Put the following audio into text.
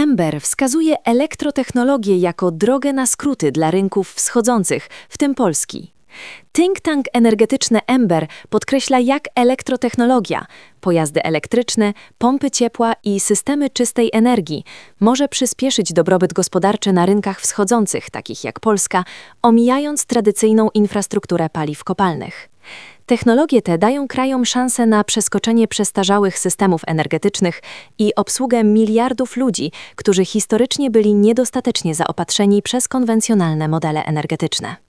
Ember wskazuje elektrotechnologię jako drogę na skróty dla rynków wschodzących, w tym Polski. Think tank energetyczny Ember podkreśla, jak elektrotechnologia, pojazdy elektryczne, pompy ciepła i systemy czystej energii może przyspieszyć dobrobyt gospodarczy na rynkach wschodzących, takich jak Polska, omijając tradycyjną infrastrukturę paliw kopalnych. Technologie te dają krajom szansę na przeskoczenie przestarzałych systemów energetycznych i obsługę miliardów ludzi, którzy historycznie byli niedostatecznie zaopatrzeni przez konwencjonalne modele energetyczne.